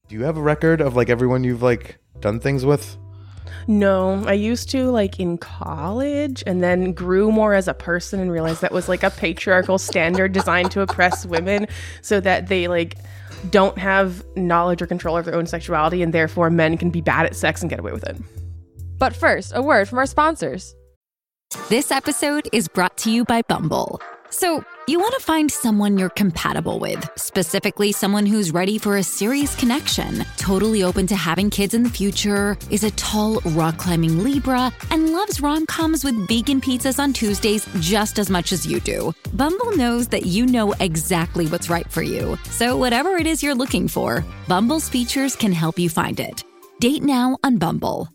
Do you have a record of like everyone you've like done things with? No, I used to like in college and then grew more as a person and realized that was like a patriarchal standard designed to oppress women so that they like don't have knowledge or control of their own sexuality and therefore men can be bad at sex and get away with it. But first, a word from our sponsors. This episode is brought to you by Bumble. So, you want to find someone you're compatible with, specifically someone who's ready for a serious connection, totally open to having kids in the future, is a tall, rock-climbing Libra, and loves rom-coms with vegan pizzas on Tuesdays just as much as you do. Bumble knows that you know exactly what's right for you. So whatever it is you're looking for, Bumble's features can help you find it. Date now on Bumble.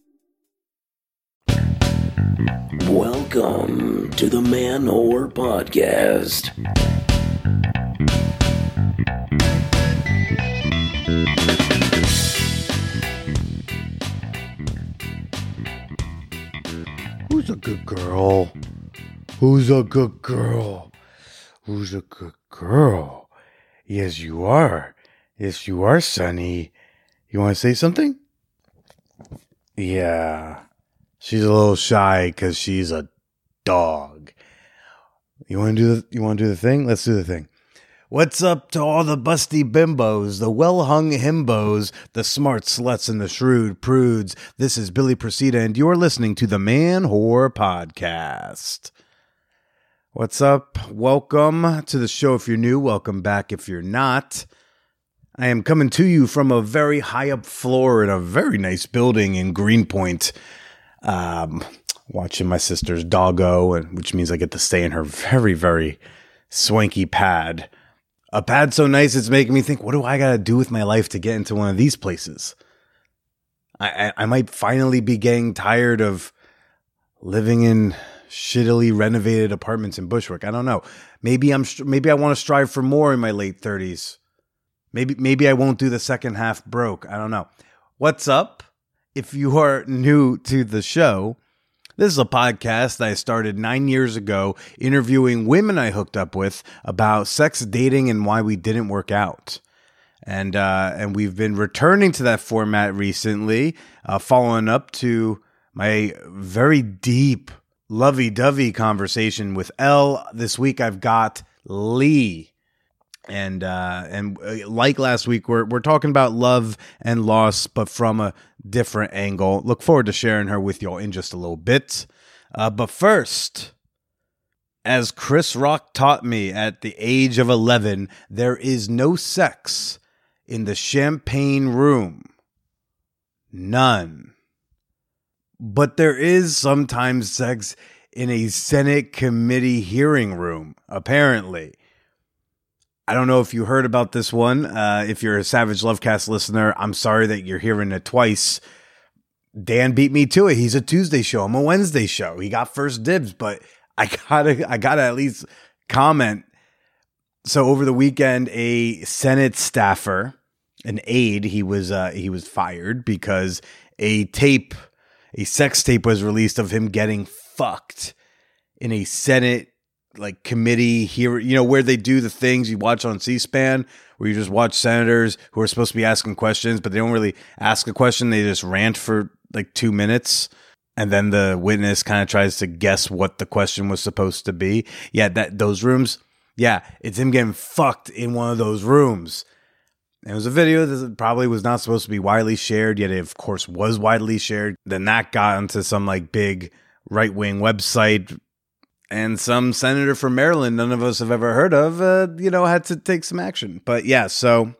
Welcome to the Man Whore Podcast. Who's a good girl? Who's a good girl? Who's a good girl? Yes, you are. Yes, you are, Sonny. You want to say something? Yeah. She's a little shy because she's a dog. You want to do the thing? Let's do the thing. What's up to all the busty bimbos, the well-hung himbos, the smart sluts and the shrewd prudes? This is Billy Procida, and you're listening to the Man Whore Podcast. What's up? Welcome to the show if you're new. Welcome back if you're not. I am coming to you from a very high up floor in a very nice building in Greenpoint. Watching my sister's doggo, which means I get to stay in her very, very swanky pad. A pad so nice it's making me think, what do I got to do with my life to get into one of these places? I might finally be getting tired of living in shittily renovated apartments in Bushwick. I don't know. Maybe I want to strive for more in my late 30s. Maybe I won't do the second half broke. I don't know. What's up? If you are new to the show, this is a podcast that I started 9 years ago interviewing women I hooked up with about sex, dating, and why we didn't work out. And we've been returning to that format recently, following up to my very deep, lovey-dovey conversation with Elle. This week I've got Lee. And like last week, we're talking about love and loss, but from a different angle. Look forward to sharing her with y'all in just a little bit. But first, as Chris Rock taught me at the age of 11, there is no sex in the champagne room. None. But there is sometimes sex in a Senate committee hearing room, apparently. I don't know if you heard about this one. If you're a Savage Lovecast listener, I'm sorry that you're hearing it twice. Dan beat me to it. He's a Tuesday show. I'm a Wednesday show. He got first dibs, but I gotta at least comment. So over the weekend, a Senate staffer, an aide, he was fired because a sex tape was released of him getting fucked in a Senate committee here, where they do the things you watch on C-SPAN, where you just watch senators who are supposed to be asking questions, but they don't really ask a question. They just rant for 2 minutes. And then the witness kind of tries to guess what the question was supposed to be. Yeah, those rooms. Yeah, it's him getting fucked in one of those rooms. And it was a video that probably was not supposed to be widely shared, yet it of course was widely shared. Then that got into some big right-wing website. And some senator from Maryland none of us have ever heard of, had to take some action. But yeah, so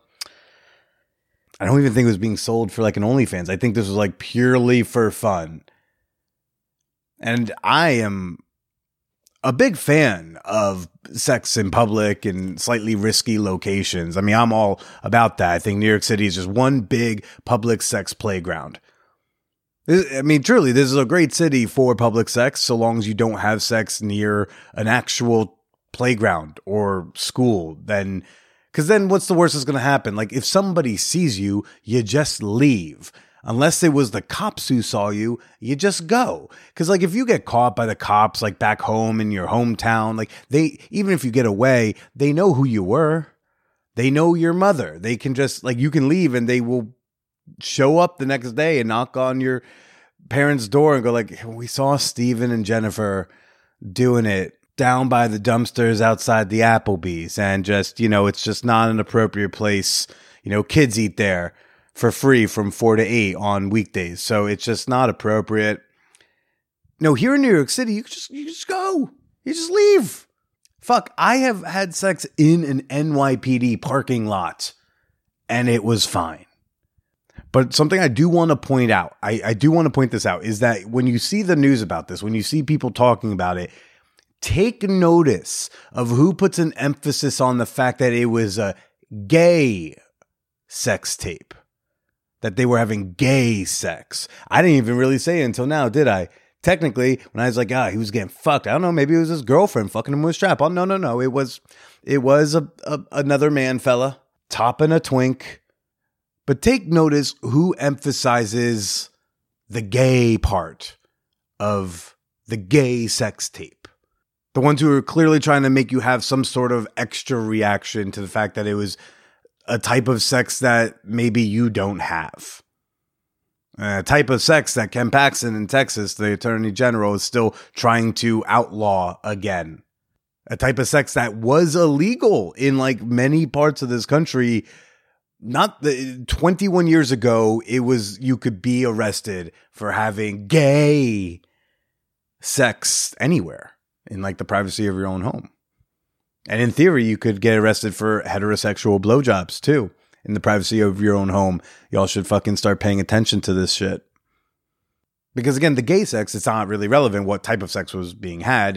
I don't even think it was being sold for an OnlyFans. I think this was purely for fun. And I am a big fan of sex in public and slightly risky locations. I mean, I'm all about that. I think New York City is just one big public sex playground. I mean, truly, this is a great city for public sex, so long as you don't have sex near an actual playground or school. Because then what's the worst that's going to happen? If somebody sees you, you just leave. Unless it was the cops who saw you, you just go. Because if you get caught by the cops, back home in your hometown, even if you get away, they know who you were. They know your mother. They can just, you can leave and they will show up the next day and knock on your parents' door and go like, we saw Steven and Jennifer doing it down by the dumpsters outside the Applebee's, and just, it's just not an appropriate place. Kids eat there for free from 4 to 8 on weekdays. So it's just not appropriate. No, here in New York City, you just go. You just leave. Fuck, I have had sex in an NYPD parking lot, and it was fine. But something I do want to point out, I do want to point this out, is that when you see the news about this, when you see people talking about it, take notice of who puts an emphasis on the fact that it was a gay sex tape, that they were having gay sex. I didn't even really say it until now, did I? Technically, when I was like, he was getting fucked. I don't know, maybe it was his girlfriend fucking him with a strap. Oh, no. It was another man fella topping a twink. But take notice who emphasizes the gay part of the gay sex tape. The ones who are clearly trying to make you have some sort of extra reaction to the fact that it was a type of sex that maybe you don't have. A type of sex that Ken Paxton in Texas, the Attorney General, is still trying to outlaw again. A type of sex that was illegal in like many parts of this country. 21 years ago, you could be arrested for having gay sex anywhere in like the privacy of your own home. And in theory, you could get arrested for heterosexual blowjobs too, in the privacy of your own home. Y'all should fucking start paying attention to this shit. Because again, the gay sex, it's not really relevant what type of sex was being had.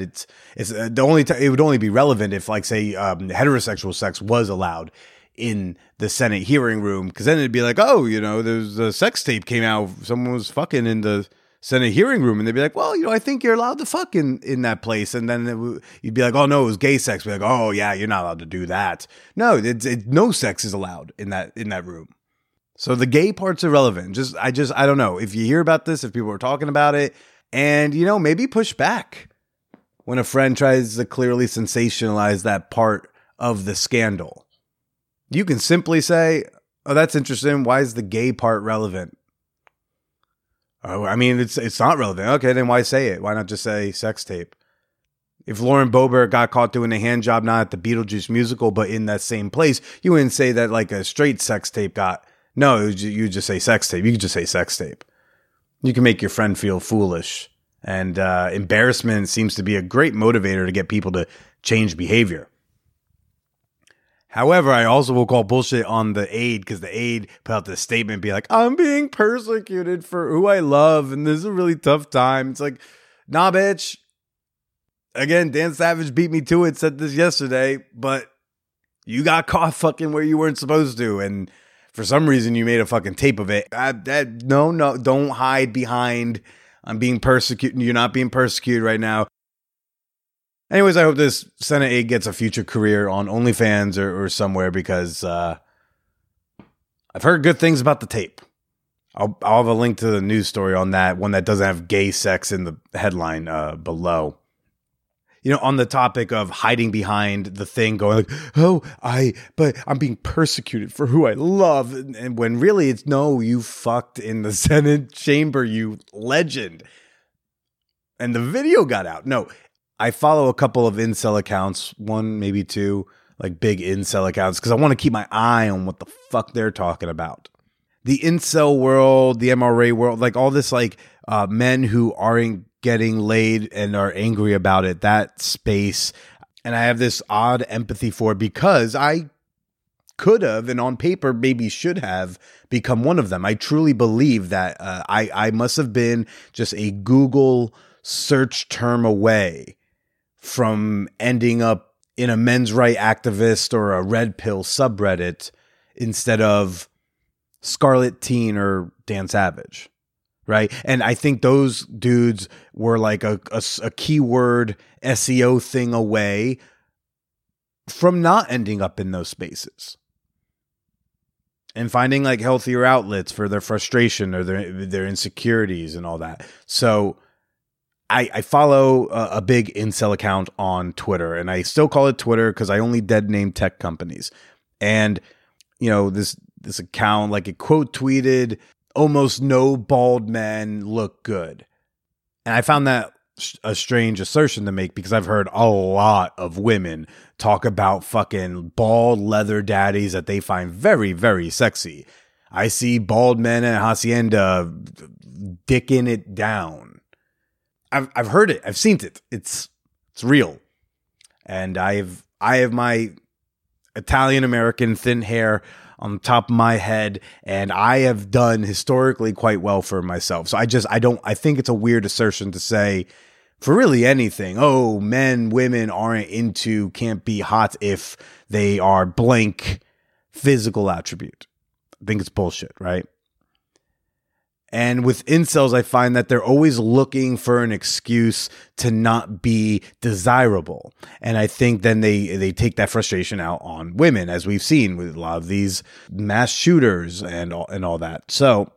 It would only be relevant if, like, say, heterosexual sex was allowed in the Senate hearing room. Because then it'd be like, there's a sex tape came out, someone was fucking in the Senate hearing room, and they'd be like, well, I think you're allowed to fuck in that place. And then you'd be like, oh no, it was gay sex. Be like, oh yeah, you're not allowed to do that. No, no sex is allowed in that room. So the gay part's irrelevant. I don't know. If you hear about this, if people are talking about it, and maybe push back when a friend tries to clearly sensationalize that part of the scandal. You can simply say, oh, that's interesting. Why is the gay part relevant? Oh, I mean, it's not relevant. Okay, then why say it? Why not just say sex tape? If Lauren Boebert got caught doing a hand job, not at the Beetlejuice musical, but in that same place, you wouldn't say that like a straight sex tape got. No, you just say sex tape. You could just say sex tape. You can make your friend feel foolish. And embarrassment seems to be a great motivator to get people to change behavior. However, I also will call bullshit on the aide, because the aide put out this statement, be like, I'm being persecuted for who I love, and this is a really tough time. It's like, nah, bitch. Again, Dan Savage beat me to it, said this yesterday, but you got caught fucking where you weren't supposed to, and for some reason you made a fucking tape of it. No, don't hide behind, I'm being persecuted. You're not being persecuted right now. Anyways, I hope this Senate aide gets a future career on OnlyFans or somewhere, because I've heard good things about the tape. I'll have a link to the news story on that one that doesn't have gay sex in the headline below. On the topic of hiding behind the thing, going like, but I'm being persecuted for who I love. And when really it's, no, you fucked in the Senate chamber, you legend. And the video got out. No, I follow a couple of incel accounts, one, maybe two, like big incel accounts, because I want to keep my eye on what the fuck they're talking about. The incel world, the MRA world, like all this, like men who aren't getting laid and are angry about it, that space. And I have this odd empathy for it, because I could have, and on paper maybe should have, become one of them. I truly believe that I must have been just a Google search term away from ending up in a men's right activist or a red pill subreddit instead of Scarlet Teen or Dan Savage. Right. And I think those dudes were like a keyword SEO thing away from not ending up in those spaces and finding like healthier outlets for their frustration or their insecurities and all that. So I follow a big incel account on Twitter, and I still call it Twitter because I only dead name tech companies. And, this this account, like it quote tweeted, "Almost no bald men look good." And I found that a strange assertion to make because I've heard a lot of women talk about fucking bald leather daddies that they find very, very sexy. I see bald men at Hacienda dicking it down. I've heard it. I've seen it. It's real. And I have my Italian American thin hair on the top of my head, and I have done historically quite well for myself. So I think it's a weird assertion to say for really anything. Oh, men, women can't be hot if they are blank physical attribute. I think it's bullshit, right? And with incels, I find that they're always looking for an excuse to not be desirable. And I think then they take that frustration out on women, as we've seen with a lot of these mass shooters and all that. So,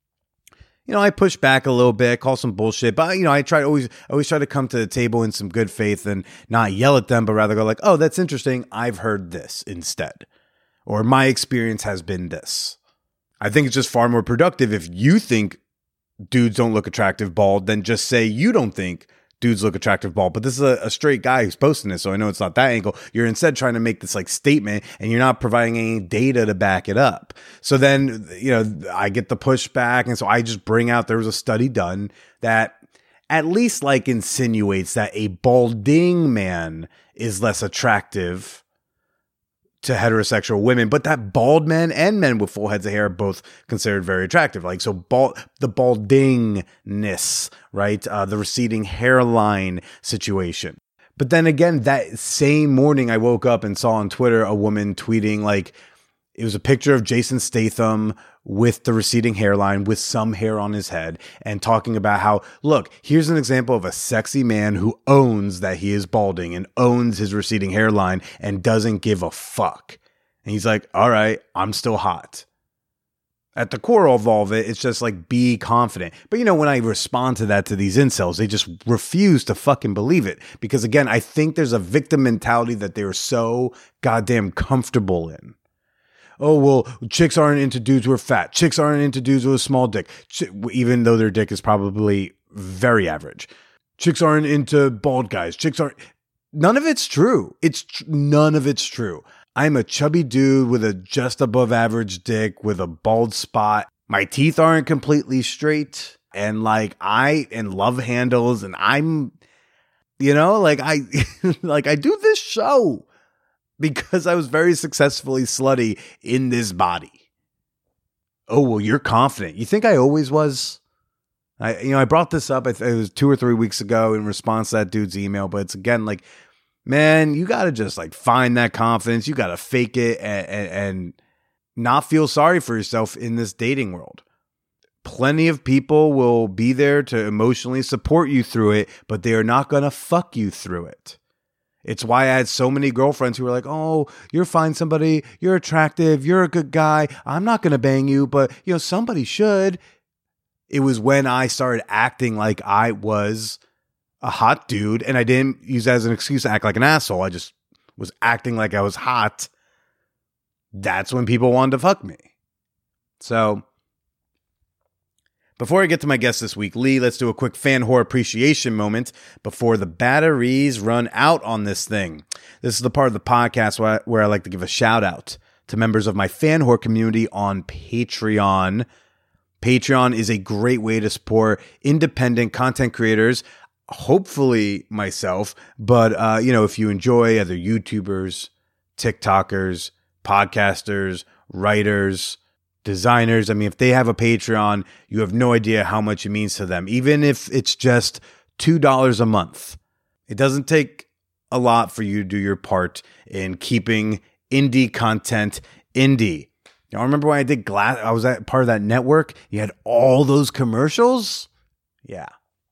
I push back a little bit, call some bullshit, but I always try to come to the table in some good faith and not yell at them, but rather go like, "Oh, that's interesting. I've heard this instead." Or my experience has been this. I think it's just far more productive if you think dudes don't look attractive bald than just say you don't think dudes look attractive bald. But this is a straight guy who's posting this, so I know it's not that angle. You're instead trying to make this like statement and you're not providing any data to back it up. So then, I get the pushback. And so I just bring out, there was a study done that at least like insinuates that a balding man is less attractive to heterosexual women, but that bald men and men with full heads of hair are both considered very attractive. Like, so the baldingness, right? The receding hairline situation. But then again, that same morning I woke up and saw on Twitter a woman tweeting like, it was a picture of Jason Statham with the receding hairline with some hair on his head and talking about how, look, here's an example of a sexy man who owns that he is balding and owns his receding hairline and doesn't give a fuck. And he's like, all right, I'm still hot. At the core of all of it, it's just like, be confident. But when I respond to that to these incels, they just refuse to fucking believe it. Because again, I think there's a victim mentality that they're so goddamn comfortable in. Oh, well, chicks aren't into dudes who are fat. Chicks aren't into dudes with a small dick, even though their dick is probably very average. Chicks aren't into bald guys. None of it's true. None of it's true. I'm a chubby dude with a just above average dick with a bald spot. My teeth aren't completely straight. And and love handles. And I'm, I do this show because I was very successfully slutty in this body. Oh, well, you're confident. You think I always was? I brought this up, it was 2 or 3 weeks ago in response to that dude's email, but it's again like, man, you got to just find that confidence. You got to fake it and not feel sorry for yourself in this dating world. Plenty of people will be there to emotionally support you through it, but they are not going to fuck you through it. It's why I had so many girlfriends who were like, oh, you're fine somebody, you're attractive, you're a good guy, I'm not going to bang you, but somebody should. It was when I started acting like I was a hot dude, and I didn't use that as an excuse to act like an asshole. I just was acting like I was hot. That's when people wanted to fuck me. So, before I get to my guest this week, Lee, let's do a quick fan whore appreciation moment before the batteries run out on this thing. This is the part of the podcast where I like to give a shout out to members of my fan whore community on Patreon. Patreon is a great way to support independent content creators, hopefully myself, but if you enjoy other YouTubers, TikTokers, podcasters, writers, designers, if they have a Patreon, you have no idea how much it means to them, even if it's just $2 a month. It doesn't take a lot for you to do your part in keeping indie content indie. Remember when I did Glass? I was at part of that network. You had all those commercials. Yeah.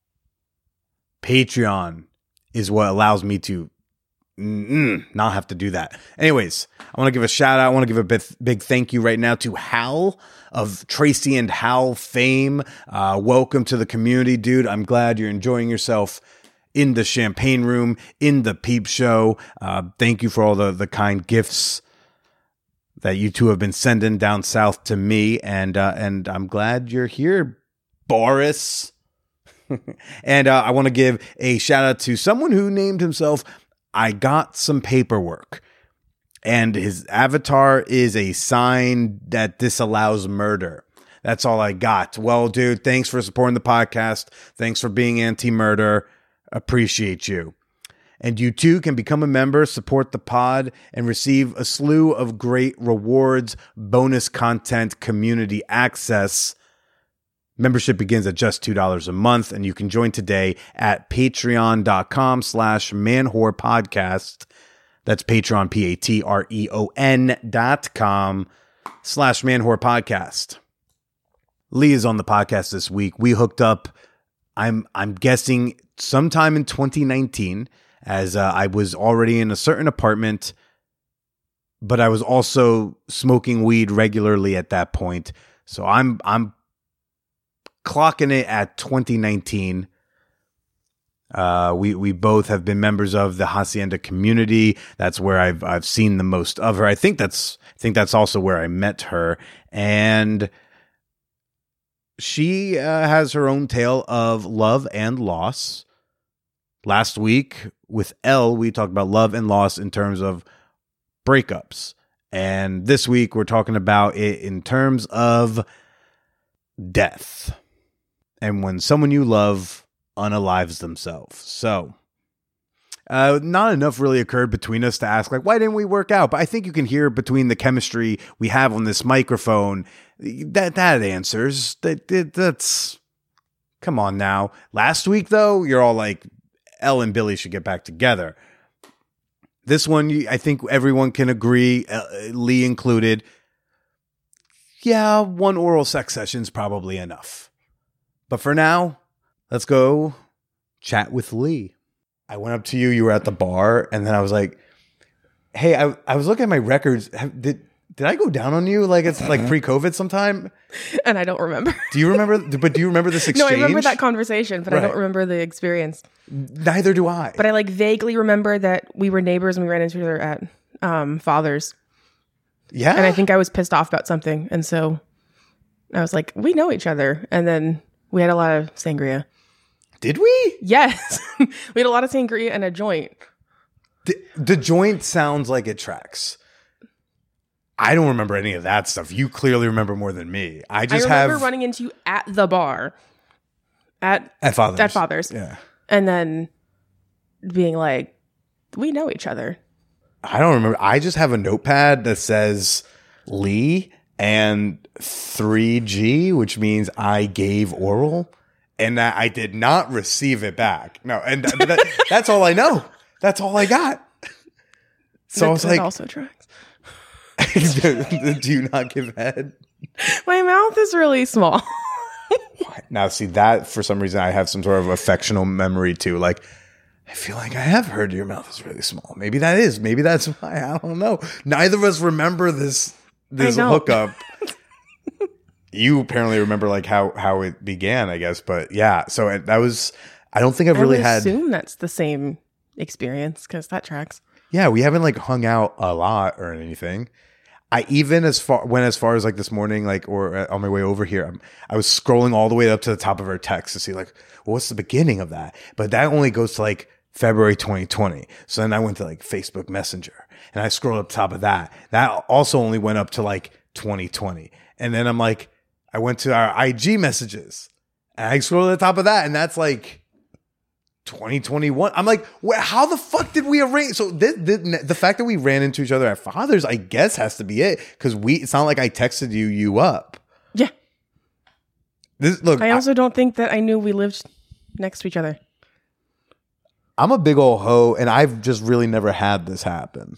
Patreon is what allows me to not have to do that. Anyways, I want to give a shout out. I want to give a big thank you right now to Hal of Tracy and Hal fame. Welcome to the community, dude. I'm glad you're enjoying yourself in the champagne room, in the peep show. Thank you for all the kind gifts that you two have been sending down south to me, and I'm glad you're here, Boris. And I want to give a shout out to someone who named himself I Got Some Paperwork, and his avatar is a sign that disallows murder. That's all I got. Well, dude, thanks for supporting the podcast. Thanks for being anti-murder. Appreciate you. And you too can become a member, support the pod, and receive a slew of great rewards, bonus content, community access. Membership begins at just $2 a month, and you can join today at patreon.com/manwhorepodcast. That's Patreon, patreon.com/manwhorepodcast. Lee is on the podcast this week. We hooked up, I'm guessing sometime in 2019, as I was already in a certain apartment, but I was also smoking weed regularly at that point. So I'm clocking it at 2019. We both have been members of the Hacienda community. That's where I've seen the most of her. I think that's also where I met her, and she has her own tale of love and loss. Last week with Elle, we talked about love and loss in terms of breakups. And this week we're talking about it in terms of death. And when someone you love unalives themselves. So, not enough really occurred between us to ask, like, why didn't we work out? But I think you can hear between the chemistry we have on this microphone that answers. That's, come on now. Last week, though, you're all like, Elle and Billy should get back together. This one, I think everyone can agree, Lee included, yeah, one oral sex session's probably enough. But for now, let's go chat with Lee. I went up to you. You were at the bar, and then I was like, "Hey, I was looking at my records. Did I go down on you? Like it's like pre-COVID sometime?" And I don't remember. Do you remember? But do you remember this exchange? No, I remember that conversation, but right. I don't remember the experience. Neither do I. But I like vaguely remember that we were neighbors and we ran into each other at Father's. Yeah, and I think I was pissed off about something, and so I was like, "We know each other," and then we had a lot of sangria. Did we? Yes. We had a lot of sangria and a joint. The joint sounds like it tracks. I don't remember any of that stuff. You clearly remember more than me. I remember running into you at the bar. At Father's. At Father's. Yeah. And then being like, we know each other. I don't remember. I just have a notepad that says Lee and 3G, which means I gave oral. And that I did not receive it back. No, and that's all I know. That's all I got. So I was like, also tracks. Do you not give head? My mouth is really small. Now, see that for some reason I have some sort of affectional memory too. Like, I feel like I have heard your mouth is really small. Maybe that's why. I don't know. Neither of us remember this hookup. You apparently remember like how it began, I guess. But yeah, so that was, I don't think I assume that's the same experience because that tracks. Yeah, we haven't like hung out a lot or anything. I even as far as like this morning, like, or on my way over here, I was scrolling all the way up to the top of our text to see like, well, what's the beginning of that? But that only goes to like February 2020. So then I went to like Facebook Messenger and I scrolled up top of that. That also only went up to like 2020. And then I'm like, I went to our IG messages and I scrolled to the top of that, and that's like 2021. I'm like, how the fuck did we arrange? So the fact that we ran into each other at Father's, I guess, has to be it, because it's not like I texted you up. Yeah. Look, I also don't think that I knew we lived next to each other. I'm a big old hoe, and I've just really never had this happen.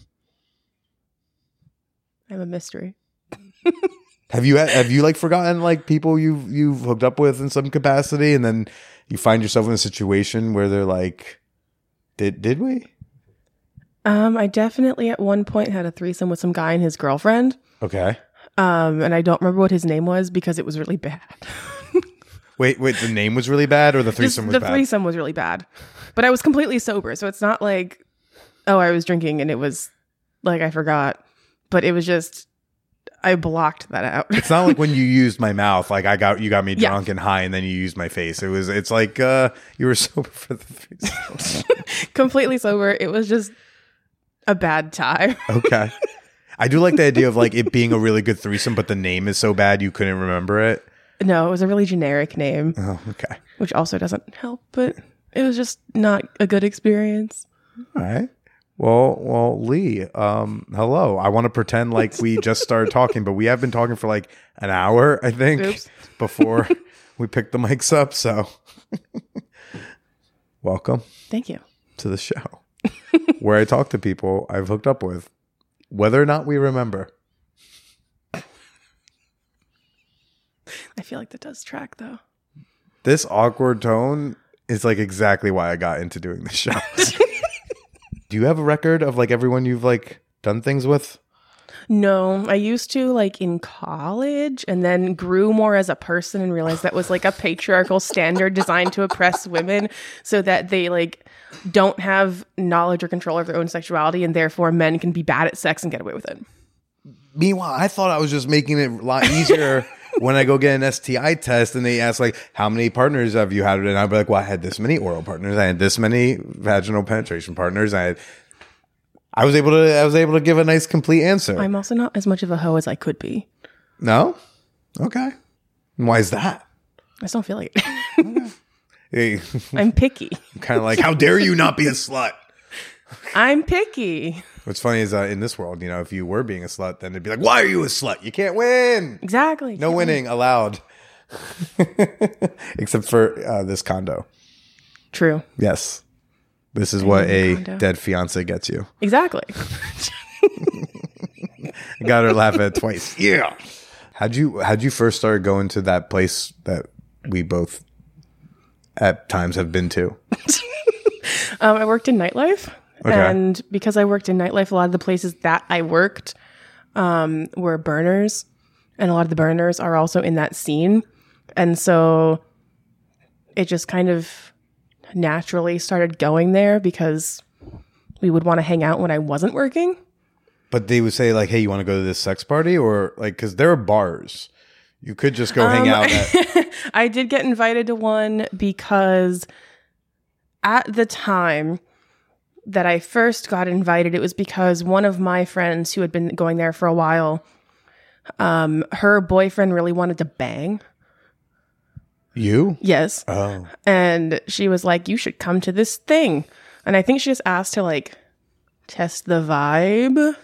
I'm a mystery. Have you like forgotten like people you've hooked up with in some capacity, and then you find yourself in a situation where they're like, did we? I definitely at one point had a threesome with some guy and his girlfriend. Okay. And I don't remember what his name was because it was really bad. Wait, the name was really bad, or the threesome was bad? The threesome was really bad. But I was completely sober, so it's not like, oh, I was drinking and it was like I forgot. But it was just I blocked that out. It's not like when you used my mouth, like you got me Yeah. drunk and high, and then you used my face. It's like you were sober for the threesome. Completely sober. It was just a bad time. Okay. I do like the idea of like it being a really good threesome, but the name is so bad you couldn't remember it. No, it was a really generic name, Oh, okay. which also doesn't help, but it was just not a good experience. All right. Well, Lee, hello. I want to pretend like we just started talking, but we have been talking for like an hour, I think, Oops. before we picked the mics up. So welcome Thank you. to the show where I talk to people I've hooked up with, whether or not we remember. I feel like that does track, though. This awkward tone is like exactly why I got into doing this show. Do you have a record of like everyone you've like done things with? No, I used to like in college and then grew more as a person and realized that was like a patriarchal standard designed to oppress women so that they like don't have knowledge or control of their own sexuality and therefore men can be bad at sex and get away with it. Meanwhile, I thought I was just making it a lot easier when I go get an STI test and they ask like, how many partners have you had? And I'd be like, well, I had this many oral partners. I had this many vaginal penetration partners. I was able to give a nice complete answer. I'm also not as much of a hoe as I could be. No? Okay. And why is that? I just don't feel like it. Hey, I'm picky. kind of like, how dare you not be a slut? I'm picky. What's funny is in this world, you know, if you were being a slut, then it'd be like, why are you a slut? You can't win. Exactly. No winning allowed. Except for this condo. True. Yes. This is what a condo. dead fiance gets you. Exactly. I got her laugh at it twice. Yeah. How'd you first start going to that place that we both at times have been to? I worked in nightlife. Okay. And because I worked in nightlife, a lot of the places that I worked were burners. And a lot of the burners are also in that scene. And so it just kind of naturally started going there because we would want to hang out when I wasn't working. But they would say like, hey, you want to go to this sex party? Or like, because there are bars. You could just go hang out at. I did get invited to one because at the time that I first got invited, it was because one of my friends who had been going there for a while, her boyfriend really wanted to bang. You? Yes. Oh. And she was like, you should come to this thing. And I think she just asked to like test the vibe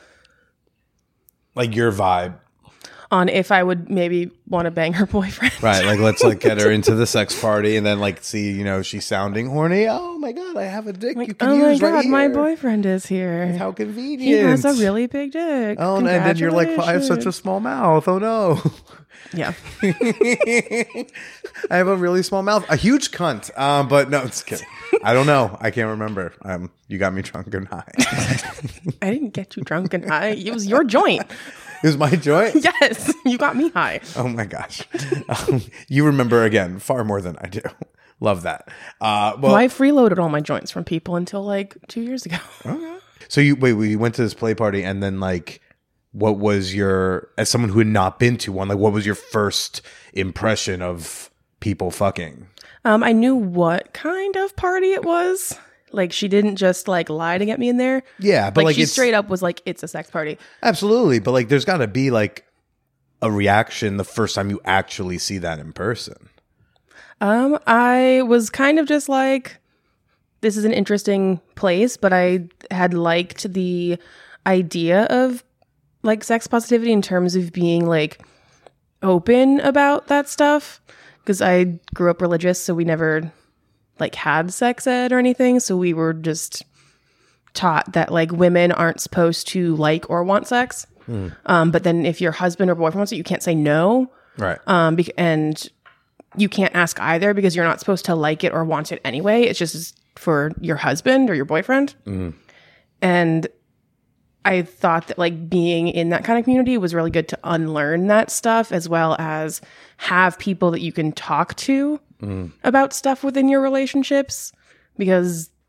Like your vibe. on if I would maybe want to bang her boyfriend. Right. Like, let's like get her into the sex party and then like see, you know, she's sounding horny. Oh my God, I have a dick you can Oh my use God, right my here. boyfriend is here. How convenient. He has a really big dick. Oh, and then you're like, I have such a small mouth. Oh no. Yeah. I have a really small mouth. A huge cunt. But no, it's kidding. I don't know. I can't remember. You got me drunk and high. I didn't get you drunk and high. It was your joint. It was my joint? Yes, you got me high. Oh my gosh. You remember again far more than I do. Love that. Well, I freeloaded all my joints from people until like 2 years ago. So you went to this play party and then like, what was as someone who had not been to one, like what was your first impression of people fucking? I knew what kind of party it was. Like she didn't just like lie to get me in there. Yeah, but like she it's straight up was like, it's a sex party. Absolutely, but like there's got to be like a reaction the first time you actually see that in person. I was kind of just like, this is an interesting place, but I had liked the idea of like sex positivity in terms of being like open about that stuff. Because I grew up religious, so we never like had sex ed or anything. So we were just taught that like women aren't supposed to like or want sex. But then if your husband or boyfriend wants it, you can't say no. Right. And you can't ask either because you're not supposed to like it or want it anyway. It's just for your husband or your boyfriend. And I thought that like being in that kind of community was really good to unlearn that stuff as well as have people that you can talk to about stuff within your relationships, because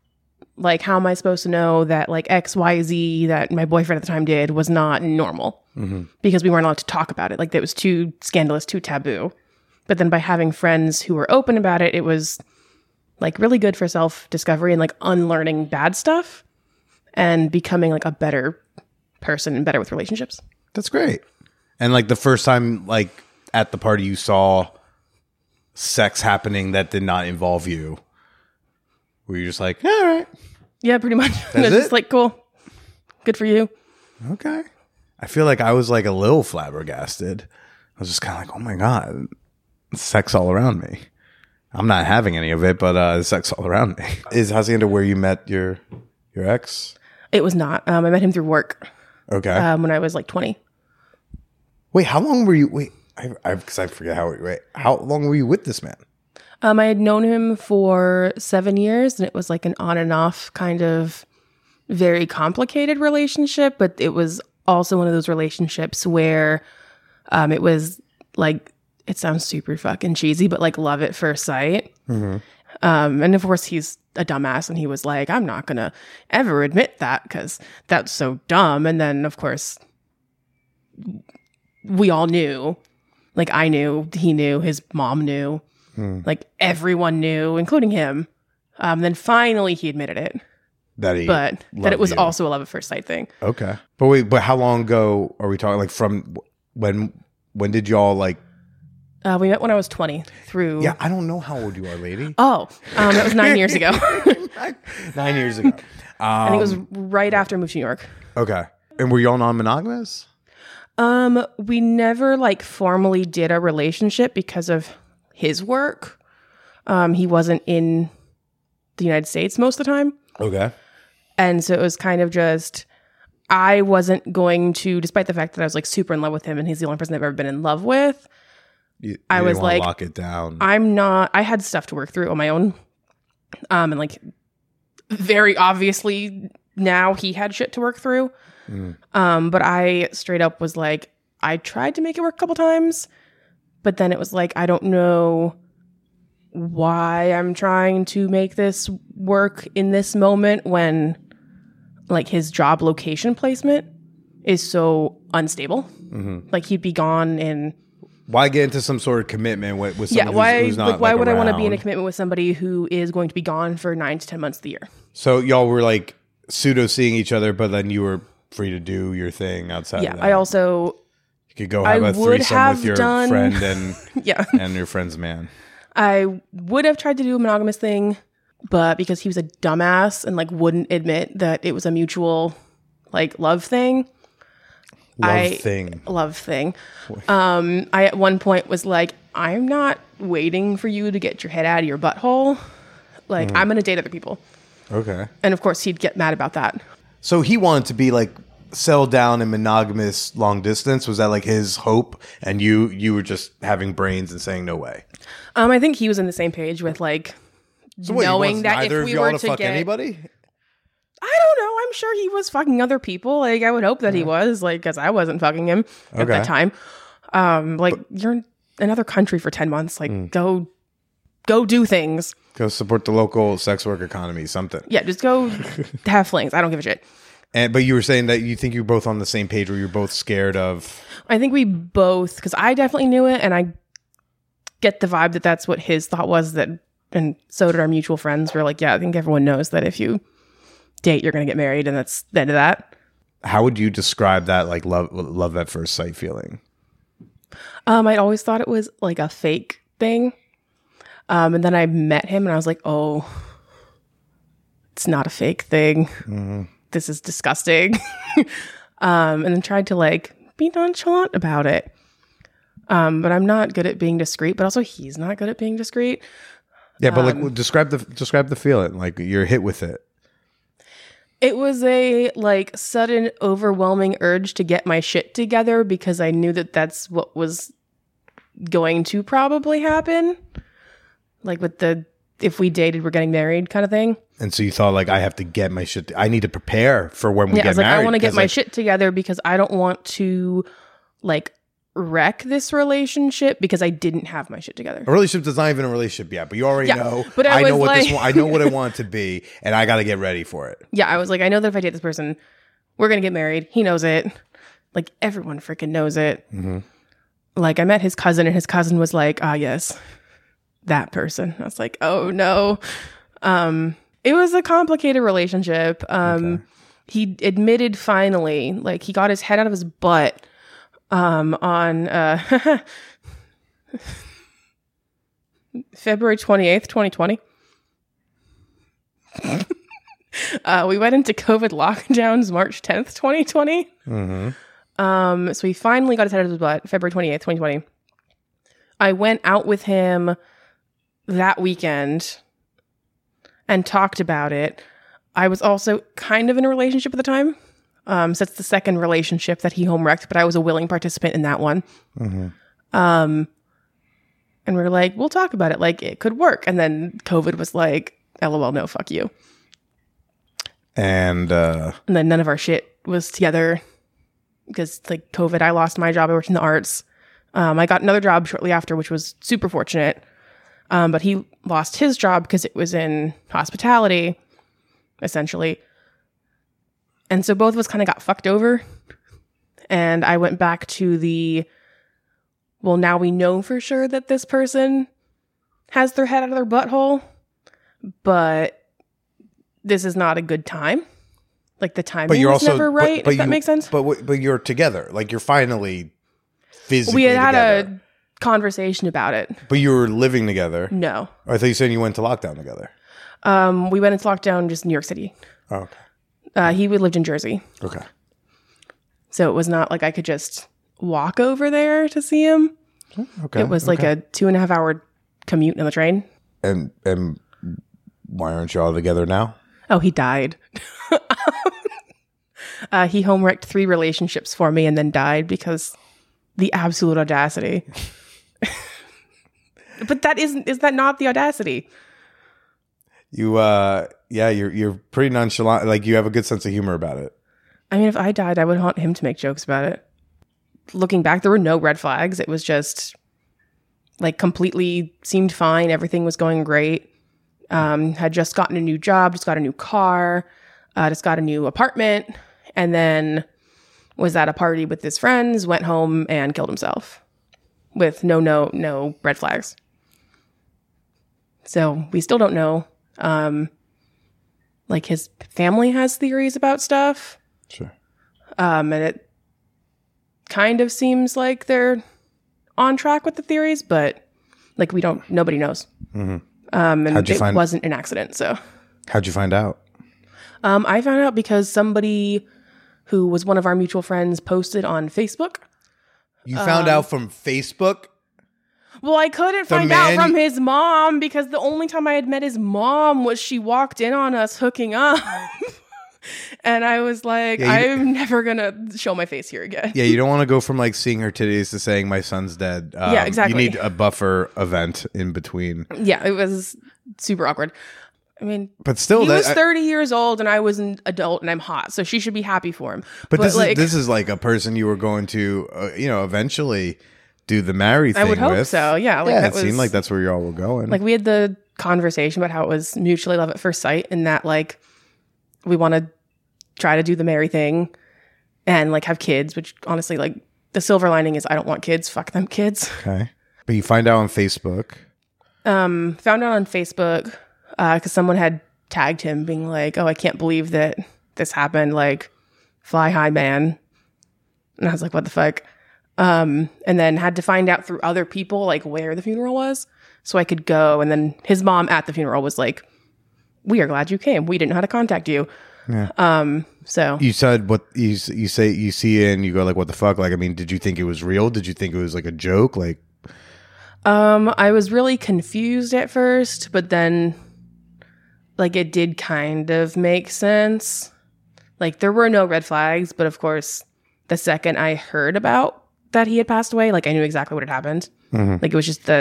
Like, how am I supposed to know that like XYZ that my boyfriend at the time did was not normal? Because we weren't allowed to talk about it. Like, that was too scandalous, too taboo. But then by having friends who were open about it, it was like really good for self-discovery and like unlearning bad stuff and becoming like a better person and better with relationships. That's great. And like the first time, like at the party, you saw sex happening that did not involve you, were you just like, all right, Yeah, pretty much. That's It's it? just like, cool. Good for you. okay. I feel like I was like a little flabbergasted. I was just kind of like, oh my God, sex all around me. I'm not having any of it, but sex all around me. Is Hacienda where you met your ex? It was not. I met him through work Okay. when I was like 20. Wait, how long were you? Wait, because I forget how. Wait, how long were you with this man? I had known him for 7 years, and it was like an on and off kind of very complicated relationship, but it was also one of those relationships where it was like, it sounds super fucking cheesy, but like love at first sight. And of course, he's a dumbass, and he was like, I'm not going to ever admit that because that's so dumb. And then, of course, we all knew. Like, I knew, he knew, his mom knew. Like, everyone knew, including him. Then finally he admitted it, That he but that loved it was you. also a love at first sight thing. Okay. But wait, but how long ago are we talking? Like from when did y'all like? We met when I was 20 through. Yeah, I don't know how old you are, lady. Oh, that was 9 years ago. 9 years ago. I think it was right after I moved to New York. Okay. And were y'all non-monogamous? We never like formally did a relationship because of his work. He wasn't in the United States most of the time. Okay. And so it was kind of just, I wasn't going to, despite the fact that I was like super in love with him and he's the only person I've ever been in love with. I was didn't wanna like, lock it down. I had stuff to work through on my own. And like, very obviously now he had shit to work through. But I straight up was like, I tried to make it work a couple times, but then it was like, I don't know why I'm trying to make this work in this moment when like his job location placement is so unstable. Like, he'd be gone in. Why get into some sort of commitment with someone why who's not why like, would I want to be in a around? commitment with somebody who is going to be gone for 9 to 10 months of the year? So y'all were like pseudo seeing each other, but then you were free to do your thing outside Yeah, of that. I also You could go have I a would threesome have with your done- friend and yeah. and your friend's man. I would have tried to do a monogamous thing, but because he was a dumbass and like wouldn't admit that it was a mutual like love thing. Love thing. I at one point was like, I'm not waiting for you to get your head out of your butthole. Like, I'm gonna date other people. Okay. And of course he'd get mad about that. So he wanted to be like settle down in monogamous long distance. Was that like his hope? And you were just having brains and saying no way. I think he was in the same page with like So what, he knowing wants that neither if of we y'all were to to fuck get anybody? I don't know. I'm sure he was fucking other people. Like, I would hope that he was, like, because I wasn't fucking him at that time. Like, you're in another country for 10 months. Like, go do things. Go support the local sex work economy, something. Yeah, just go have flings. I don't give a shit. But you were saying that you think you're both on the same page, where you're both scared of. I think we both, because I definitely knew it, and I get the vibe that that's what his thought was, that, and so did our mutual friends. We're like, yeah, I think everyone knows that if you date, you're going to get married, and that's the end of that. How would you describe that, like love at first sight feeling? I'd always thought it was like a fake thing. And then I met him and I was like, oh, it's not a fake thing. This is disgusting. And then tried to like be nonchalant about it. But I'm not good at being discreet, but also he's not good at being discreet. Yeah, but like describe the feeling. Like you're hit with it. It was a like sudden overwhelming urge to get my shit together because I knew that that's what was going to probably happen. Like with the, if we dated, we're getting married kind of thing. And so you thought like, I have to get my shit. I need to prepare for when we Yeah, I get was like, married. I want to get 'cause, my like, shit together because I don't want to like wreck this relationship because I didn't have my shit together. A relationship is not even a relationship yet, but you already know. But I know was what like- I know what I want it to be, and I got to get ready for it. Yeah, I was like, I know that if I date this person, we're going to get married. He knows it. Like, everyone freaking knows it. Mm-hmm. Like, I met his cousin, and his cousin was like, ah, yes, that person. I was like, oh, no. It was a complicated relationship. Okay. He admitted finally, like, he got his head out of his butt on February 28th, 2020. We went into COVID lockdowns March 10th, 2020. Mm-hmm. So he finally got his head out of his butt February 28th, 2020. I went out with him that weekend and talked about it. I was also kind of in a relationship at the time. So it's the second relationship that he home wrecked, but I was a willing participant in that one. Mm-hmm. And we were like, we'll talk about it. Like, it could work. And then COVID was like, LOL, no, fuck you. And then none of our shit was together because, like, COVID, I lost my job. I worked in the arts. I got another job shortly after, which was super fortunate. But he lost his job because it was in hospitality, essentially. And so both of us kind of got fucked over. And I went back to well, now we know for sure that this person has their head out of their butthole, but this is not a good time. Like, the timing was never right, if that makes sense. But you're together. Like, you're finally physically We had together. a conversation about it. But you were living together. No. I thought you said you went to lockdown together. We went into lockdown just in New York City. Oh, okay. He lived in Jersey. Okay. So it was not like I could just walk over there to see him. Okay. It was like a 2.5 hour commute on the train. And why aren't you all together now? Oh, he died. He home wrecked 3 relationships for me and then died because the absolute audacity. But is that not the audacity? You you're pretty nonchalant. Like, you have a good sense of humor about it. I mean, if I died, I would want him to make jokes about it. Looking back, there were no red flags. It was just, like, completely seemed fine. Everything was going great. Had just gotten a new job, just got a new car, just got a new apartment, and then was at a party with his friends, went home and killed himself with no red flags. So we still don't know. Like, his family has theories about stuff. Sure. And it kind of seems like they're on track with the theories, but, like, nobody knows. Mm-hmm. And it wasn't an accident, so. How'd you find out? I found out because somebody who was one of our mutual friends posted on Facebook. You found out from Facebook? Well, I couldn't find out from his mom because the only time I had met his mom was she walked in on us hooking up. And I was like, I'm never going to show my face here again. Yeah, you don't want to go from, like, seeing her titties to saying my son's dead. Yeah, exactly. You need a buffer event in between. Yeah, it was super awkward. I mean, but still, he was 30 years old and I was an adult and I'm hot, so she should be happy for him. But this is like a person you were going to, eventually do the marry thing with. I would hope so, yeah. Like, it seemed like that's where y'all were going. Like, we had the conversation about how it was mutually love at first sight and that, like, we want to try to do the marry thing and, like, have kids, which honestly, like, the silver lining is I don't want kids. Fuck them kids. Okay. But you find out on Facebook. Found out on Facebook because someone had tagged him being like, oh, I can't believe that this happened. Like, fly high, man. And I was like, what the fuck? And then had to find out through other people, like, where the funeral was so I could go. And then his mom at the funeral was like, we are glad you came. We didn't know how to contact you. Yeah. So you said what you say, you see it and you go like, what the fuck? Like, I mean, did you think it was real? Did you think it was like a joke? Like, I was really confused at first, but then, like, it did kind of make sense. Like, there were no red flags, but of course, the second I heard about that he had passed away, like, I knew exactly what had happened. Mm-hmm. Like, it was just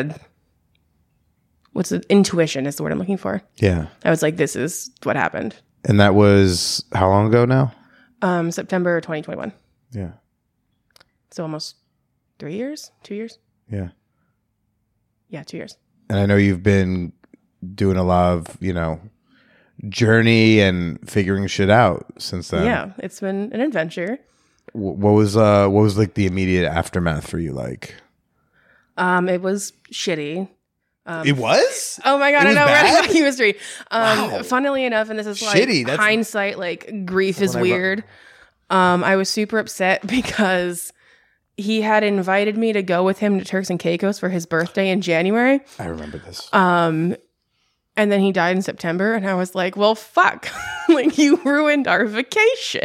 intuition is the word I'm looking for. Yeah. I was like, this is what happened. And that was how long ago now? September 2021. Yeah. So almost 3 years, 2 years. Yeah. Yeah, 2 years. And I know you've been doing a lot of, journey and figuring shit out since then. Yeah, it's been an adventure. What was like the immediate aftermath for you like? It was shitty. It was? Oh my god, It I was know. We're bad? at chemistry. Wow. Funnily enough, and this is like Shitty, that's- hindsight, like grief is when I wrote- weird. I was super upset because he had invited me to go with him to Turks and Caicos for his birthday in January. I remember this. And then he died in September, and I was like, well, fuck. Like, you ruined our vacation.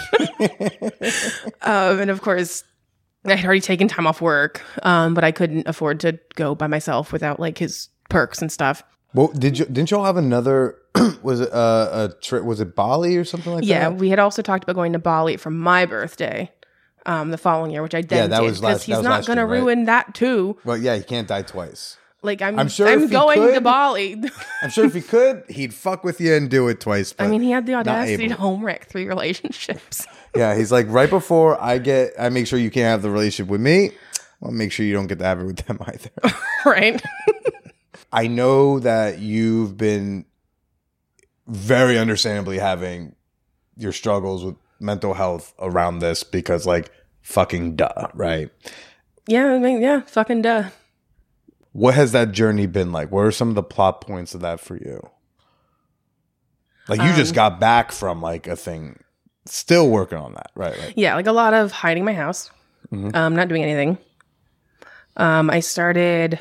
And of course, I had already taken time off work, but I couldn't afford to go by myself without like his perks and stuff. Well, didn't y'all have another? Was it a trip? Was it Bali or something like Yeah, that? we had also talked about going to Bali for my birthday the following year, which I then that did was because last- he's that was not last going to year, right? ruin that too. Well, yeah, he can't die twice. Like I'm sure if I'm he going to could- Bali. I'm sure if he could, he'd fuck with you and do it twice. But I mean, he had the not audacity to able. home wreck 3 relationships. Yeah, he's like, right before I make sure you can't have the relationship with me. I'll make sure you don't get to have it with them either. Right? I know that you've been very understandably having your struggles with mental health around this because, like, fucking duh, right? Yeah, I mean, yeah, fucking duh. What has that journey been like? What are some of the plot points of that for you? Like, you just got back from, like, a thing, still working on that, right? Like, Yeah, like a lot of hiding my house, not doing anything. I started.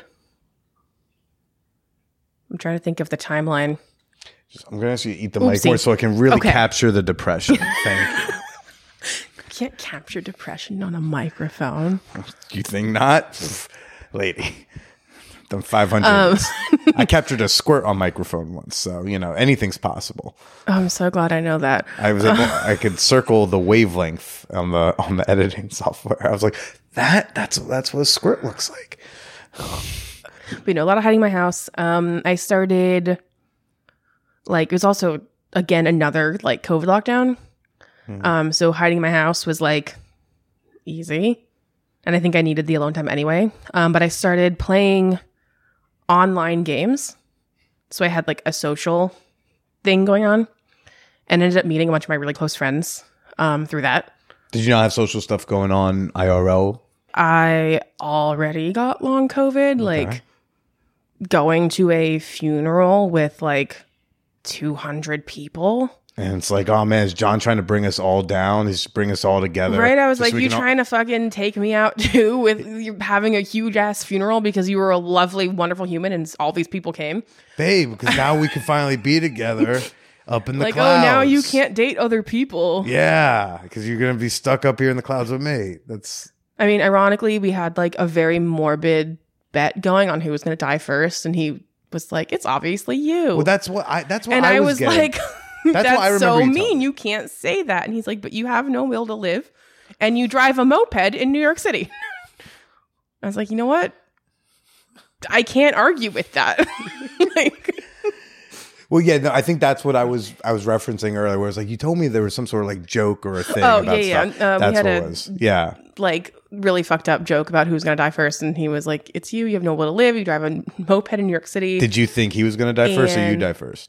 I'm trying to think of the timeline. I'm going to ask you to eat the mic Oopsie. more so I can really Okay. capture the depression. Thank you. Can't capture depression on a microphone. You think not? Pff, lady. Done 500. I captured a squirt on microphone once, so anything's possible. Oh, I'm so glad I know that. I was able, I could circle the wavelength on the editing software. I was like, that's what a squirt looks like. But a lot of hiding my house. I started it was also again another like COVID lockdown. So hiding my house was like easy, and I think I needed the alone time anyway. But I started playing online games, so I had like a social thing going on, and ended up meeting a bunch of my really close friends through that. Did you not have social stuff going on IRL? I already got long COVID, like going to a funeral with like 200 people. And it's like, oh man, is John trying to bring us all down? He's bring us all together. Right? I was just like, so we you can all- trying to fucking take me out too with you having a huge ass funeral because you were a lovely, wonderful human and all these people came? babe, because now we can finally be together up in the Like, clouds. oh, now you can't date other people. Yeah, because you're gonna be stuck up here in the clouds with me. That's I mean, ironically, we had like a very morbid bet going on who was going to die first. And he was like, it's obviously you. well. That's what and I I was was getting. like, That's what I that's remember so you telling mean. me. You can't say that. And he's like, but you have no will to live and you drive a moped in New York City. I was like, you know what? I can't argue with that. Like, Well, yeah, no, I think that's what I was referencing earlier. Where it's like you told me there was some sort of like joke or a thing. Oh, about yeah, stuff. yeah. We That's had what a- it was. Yeah, like really fucked up joke about who's going to die first. And he was like, it's you. You have no will to live. You drive a moped in New York City. did you think he was gonna die first, or you And- die first?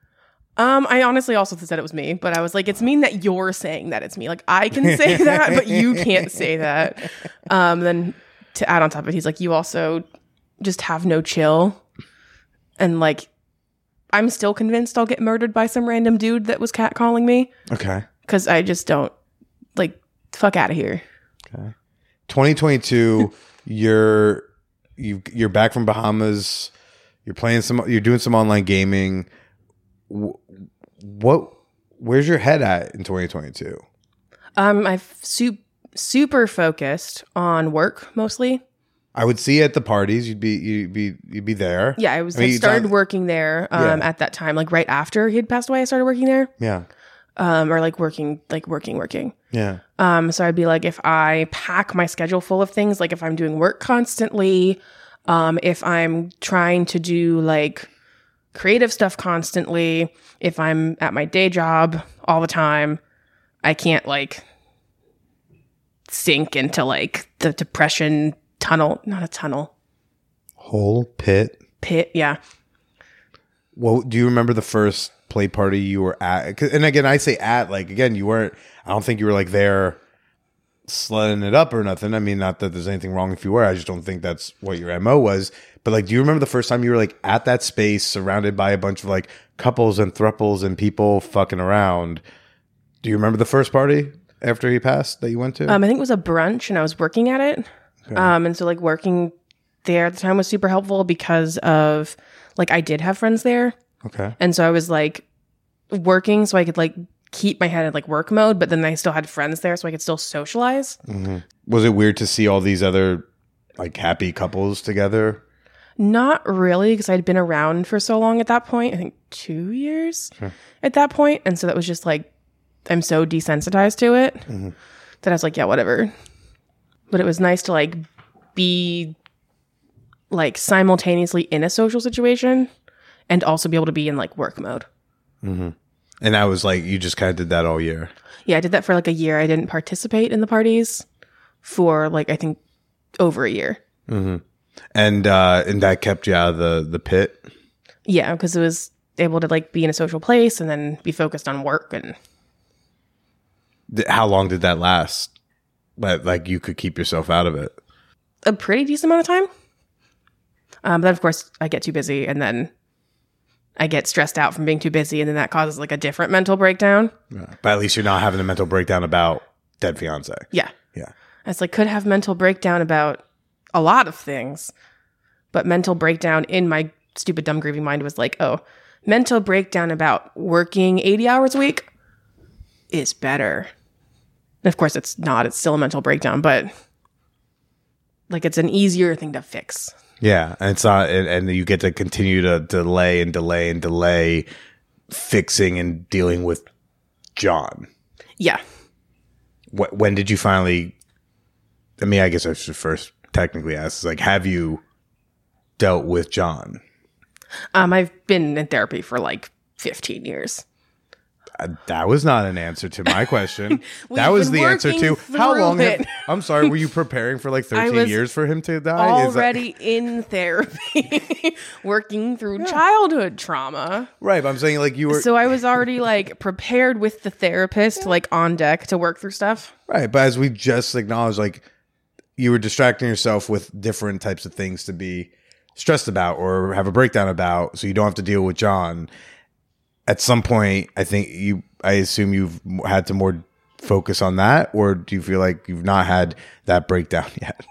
I honestly also said it was me, but I was like, it's mean that you're saying that it's me. Like, I can say that, but you can't say that. Then to add on top of it, he's like, you also just have no chill. And like, I'm still convinced I'll get murdered by some random dude that was catcalling me Okay, because I just don't like, fuck out of here. 2022. You're back from Bahamas. You're playing You're doing some online gaming. Where's your head at in 2022? I've super focused on work mostly. I would see you at the parties. You'd be there. Yeah, I mean, started working there Yeah. at that time, like right after he had passed away. I started working there, Yeah. or like working. Yeah. So I'd be like, if I pack my schedule full of things, like if I'm doing work constantly, if I'm trying to do like creative stuff constantly, if I'm at my day job all the time, I can't like sink into like the depression tunnel, not a tunnel, Hole, pit. yeah. Well, do you remember the first play party you were at? 'Cause- And again, I say at, like, again, you weren't, I don't think you were like there slutting it up or nothing. I mean, not that there's anything wrong if you were. I just don't think that's what your MO was. But like, do you remember the first time you were like at that space surrounded by a bunch of like couples and thruples and people fucking around? Do you remember the first party after he passed that you went to? I think it was a brunch and I was working at it. And so like working there at the time was super helpful because of like I did have friends there. Okay. And so I was like working so I could like keep my head in like work mode, but then I still had friends there so I could still socialize. Was it weird to see all these other like happy couples together? Not really, because I'd been around for so long at that point. I think 2 years at that point. And so that was just like, I'm so desensitized to it that I was like, yeah, whatever. But it was nice to like be like simultaneously in a social situation and also be able to be in like work mode. And I was like, you just kind of did that all year. Yeah, I did that for like a year. I didn't participate in the parties for like, I think over a year. And that kept you out of the pit. Yeah, because it was able to like be in a social place and then be focused on work. And How long did that last? But like you could keep yourself out of it. a pretty decent amount of time. But then of course I get too busy and then I get stressed out from being too busy and then that causes like a different mental breakdown. But at least you're not having a mental breakdown about dead fiance. Yeah. Yeah. It's like could have mental breakdown about a lot of things, but mental breakdown in my stupid, dumb, grieving mind was like, oh, mental breakdown about working 80 hours a week is better. And of course, it's not. It's still a mental breakdown, but like it's an easier thing to fix. Yeah. And it's not, and you get to continue to delay fixing and dealing with John. Yeah. When did you finally, I mean, I guess I should first technically ask, is like, have you dealt with John? I've been in therapy for like 15 years. That was not an answer to my question. That was been the answer working to how through long. it. I'm sorry. Were you preparing for like 13 was years for him to die? Is that- Already in therapy, working through childhood trauma. right. But I'm saying like you were So I was already like prepared with the therapist, like on deck to work through stuff. right. But as we just acknowledged, like you were distracting yourself with different types of things to be stressed about or have a breakdown about, so you don't have to deal with John. At some point, I assume you've had to more focus on that, or do you feel like you've not had that breakdown yet?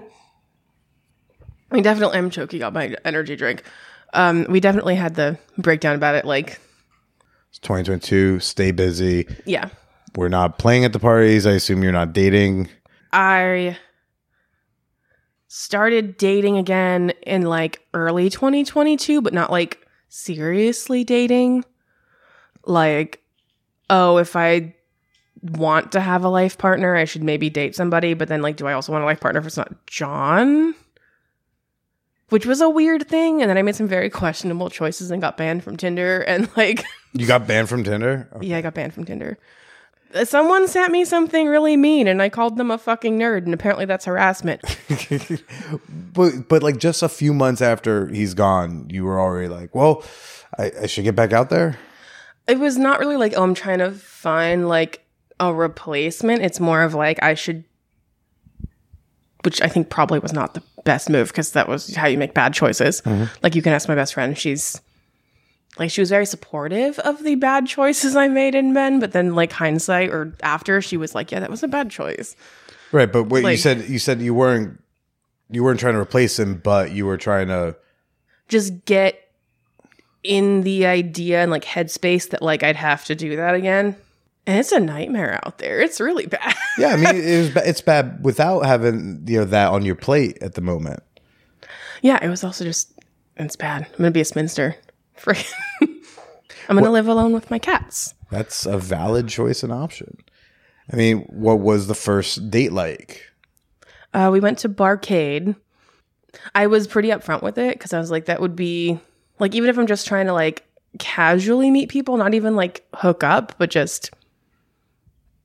I definitely am choking on my energy drink. We definitely had the breakdown about it. Like, It's 2022. Stay busy. yeah, We're not playing at the parties. I assume you're not dating. I started dating again in like early 2022, but not like seriously dating. Like, oh, if I want to have a life partner, I should maybe date somebody. But then, like, do I also want a life partner if it's not John? Which was a weird thing. And then I made some very questionable choices and got banned from Tinder. And like, You got banned from Tinder? Okay. yeah, I got banned from Tinder. Someone sent me something really mean and I called them a fucking nerd. And apparently that's harassment. But like just a few months after he's gone, you were already like, well, I should get back out there. It was not really like, oh, I'm trying to find like a replacement. It's more of like I should, which I think probably was not the best move because that was how you make bad choices. Like you can ask my best friend. She was very supportive of the bad choices I made in men, but then like hindsight or after, she was like, yeah, that was a bad choice. Right, but what Like- you said you weren't trying to replace him, but you were trying to. Just get in the idea and like headspace that like I'd have to do that again. And it's a nightmare out there. It's really bad. Yeah, I mean, it's bad without having that on your plate at the moment. Yeah, it was also just, it's bad. I'm going to be a spinster. Freaking. I'm going to live alone with my cats. That's a valid choice and option. I mean, what was the first date like? We went to Barcade. I was pretty upfront with it because I was like, that would be, like, even if I'm just trying to, like, casually meet people, not even, like, hook up, but just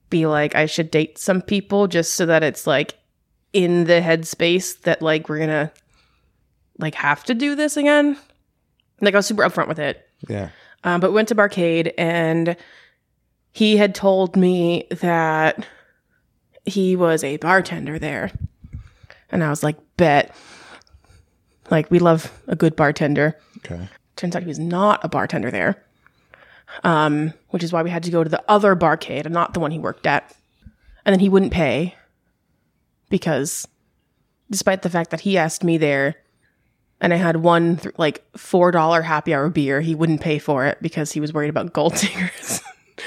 be like, I should date some people just so that it's like in the headspace that like we're gonna like have to do this again. Like I was super upfront with it. Yeah. But we went to Barcade and he had told me that he was a bartender there. And I was like, bet. Like, we love a good bartender. Okay. Turns out he was not a bartender there. Which is why we had to go to the other Barcade and not the one he worked at. And then he wouldn't pay because despite the fact that he asked me there and I had one like $4 happy hour beer, he wouldn't pay for it because he was worried about gold diggers.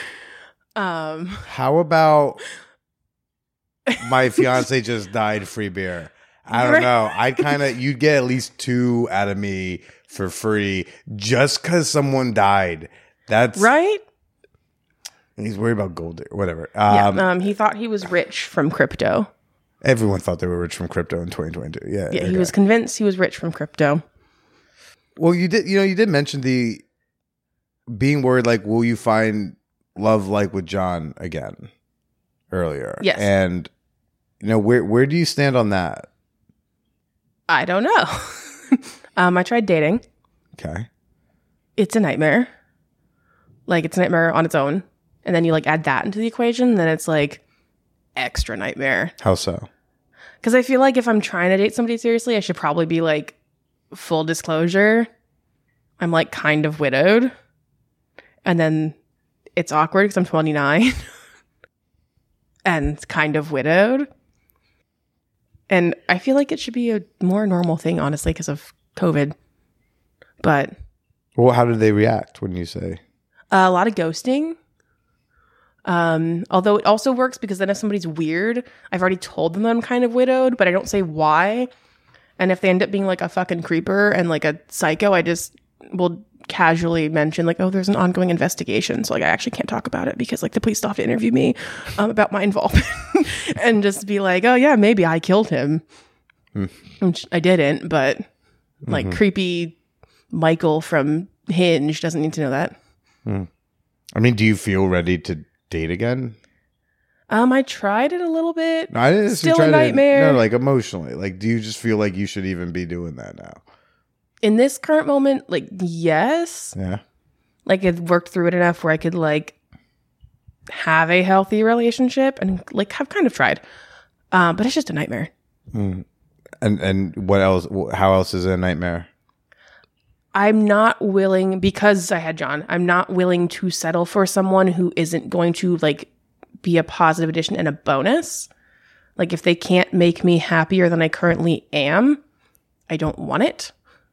How about my fiance just died, free beer? I don't know. You'd get at least 2 out of me for free just because someone died. That's right. He's worried about gold, whatever. He thought he was rich from crypto. Everyone thought they were rich from crypto in 2022. Yeah. Yeah, okay. he was convinced he was rich from crypto. Well, you did mention the being worried, like, will you find love like with John again earlier? Yes. And where do you stand on that? I don't know. I tried dating. Okay. It's a nightmare. Like, it's a nightmare on its own. And then you, like, add that into the equation, then it's, like, extra nightmare. How so? Because I feel like if I'm trying to date somebody seriously, I should probably be, like, full disclosure. I'm, like, kind of widowed. And then it's awkward because I'm 29. And kind of widowed. And I feel like it should be a more normal thing, honestly, because of COVID. But Well, how did they react when you say? a lot of ghosting. Although it also works because then if somebody's weird, I've already told them that I'm kind of widowed, but I don't say why. And if they end up being like a fucking creeper and like a psycho, I just will casually mention like, oh, there's an ongoing investigation. So like, I actually can't talk about it because like the police still have to interview me about my involvement and just be like, oh yeah, maybe I killed him. Which I didn't, but like creepy Michael from Hinge doesn't need to know that. I mean, do you feel ready to date again? I tried it a little bit. No, I didn't. Still a nightmare. No, like emotionally. Like, do you just feel like you should even be doing that now? In this current moment, like, yes. Yeah. Like, I've worked through it enough where I could, like, have a healthy relationship and, like, I've kind of tried. But it's just a nightmare. And what else? How else is it a nightmare? I'm not willing, because I had John, I'm not willing to settle for someone who isn't going to, like, be a positive addition and a bonus. Like, if they can't make me happier than I currently am, I don't want it.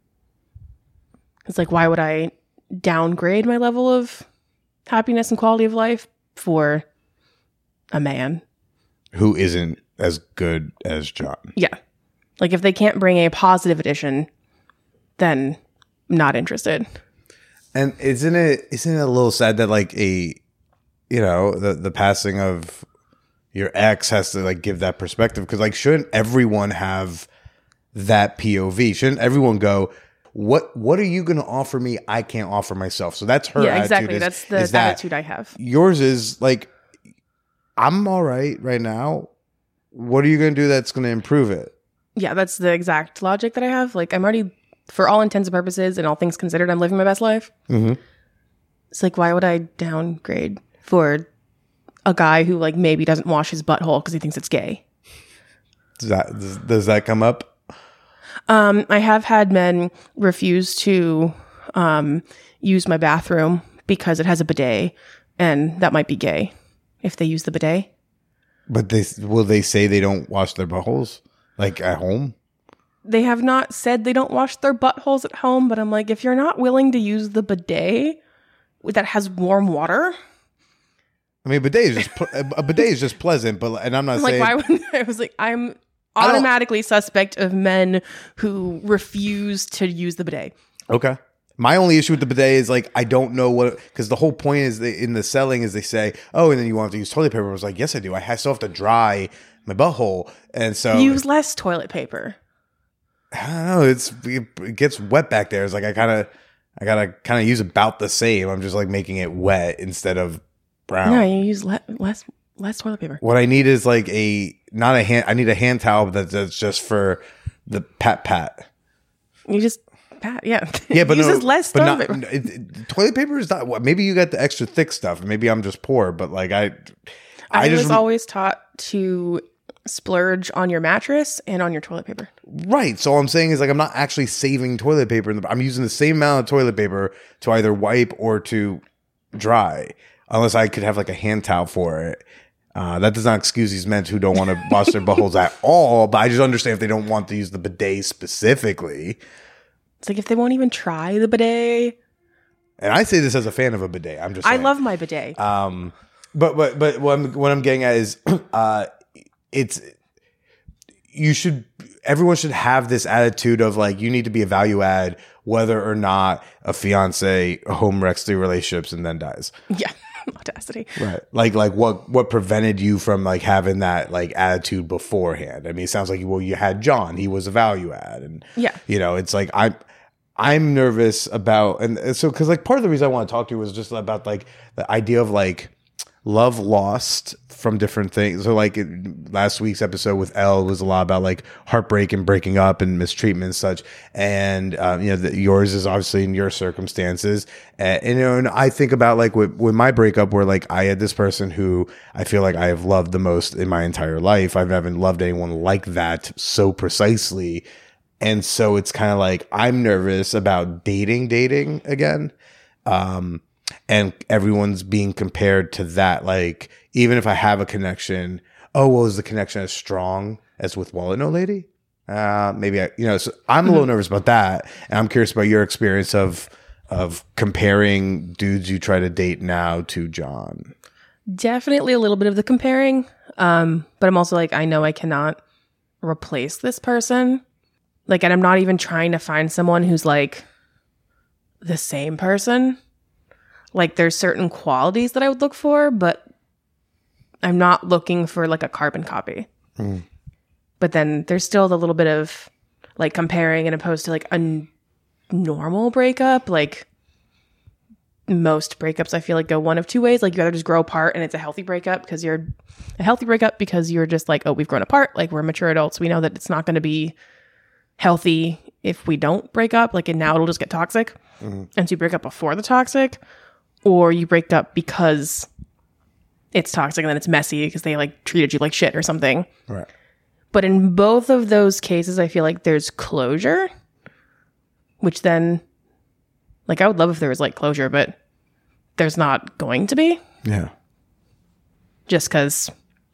It's like, why would I downgrade my level of happiness and quality of life for a man who isn't as good as John? Yeah. Like, if they can't bring a positive addition, then I'm not interested. And isn't it a little sad that like the passing of your ex has to like give that perspective? Because like, shouldn't everyone have that POV? Shouldn't everyone go, what are you going to offer me I can't offer myself? So that's her attitude. Exactly. That's the attitude I have. Yours is like, I'm all right now. What are you going to do that's going to improve it? Yeah, that's the exact logic that I have. Like, I'm already, for all intents and purposes and all things considered, I'm living my best life. Mm-hmm. It's like, why would I downgrade for a guy who like maybe doesn't wash his butthole because he thinks it's gay? Does that come up? I have had men refuse to use my bathroom because it has a bidet, and that might be gay if they use the bidet. But will they say they don't wash their buttholes like at home? They have not said they don't wash their buttholes at home, but I'm like, if you're not willing to use the bidet that has warm water. I mean, a bidet is just pleasant, and I'm not saying. Like, why would I was like, I'm automatically suspect of men who refuse to use the bidet. Okay. My only issue with the bidet is like, I don't know what, because the whole point is in the selling is they say, oh, and then you want to use toilet paper. I was like, yes, I do. I still have to dry my butthole. And so. Use less toilet paper. I don't know. It gets wet back there. It's like, I gotta use about the same. I'm just like making it wet instead of brown. No, you use less Less toilet paper. What I need is like I need a hand towel that's just for the pat. You just pat, yeah. Yeah, but uses less toilet paper. Toilet paper is not. Maybe you got the extra thick stuff. Maybe I'm just poor, but like I was always taught to splurge on your mattress and on your toilet paper. Right. So all I'm saying is like I'm not actually saving toilet paper. I'm using the same amount of toilet paper to either wipe or to dry, unless I could have like a hand towel for it. That does not excuse these men who don't want to wash their buttholes at all, but I just understand if they don't want to use the bidet specifically. It's like if they won't even try the bidet. And I say this as a fan of a bidet. I'm just saying. I love my bidet. But what I'm getting at is everyone should have this attitude of like you need to be a value add whether or not a fiance home wrecks 3 relationships and then dies. Yeah. Audacity. Right. Like what prevented you from like having that like attitude beforehand? I mean, it sounds like you had John, he was a value add, and yeah, it's like I'm nervous about, and so because like part of the reason I want to talk to you was just about like the idea of like love lost from different things. So like last week's episode with Elle was a lot about like heartbreak and breaking up and mistreatment and such. And, yours is obviously in your circumstances. And I think about like with my breakup where like I had this person who I feel like I have loved the most in my entire life. I haven't loved anyone like that so precisely. And so it's kind of like, I'm nervous about dating again. And everyone's being compared to that. Like, even if I have a connection, is the connection as strong as with Wallet No Lady? Maybe so I'm a little nervous about that. And I'm curious about your experience of comparing dudes you try to date now to John. Definitely a little bit of the comparing. But I'm also like, I know I cannot replace this person. Like, and I'm not even trying to find someone who's like the same person. Like, there's certain qualities that I would look for, but I'm not looking for like a carbon copy. But then there's still the little bit of like comparing and opposed to like a normal breakup. Like most breakups, I feel like go one of two ways. Like you either just grow apart and it's a healthy breakup because you're just like, oh, we've grown apart. Like we're mature adults. We know that it's not going to be healthy if we don't break up. Like, and now it'll just get toxic. And so you break up before the toxic. Or you break up because it's toxic and then it's messy because they like treated you like shit or something. Right. But in both of those cases, I feel like there's closure, which then, like, I would love if there was like closure, but there's not going to be. Yeah. Just because,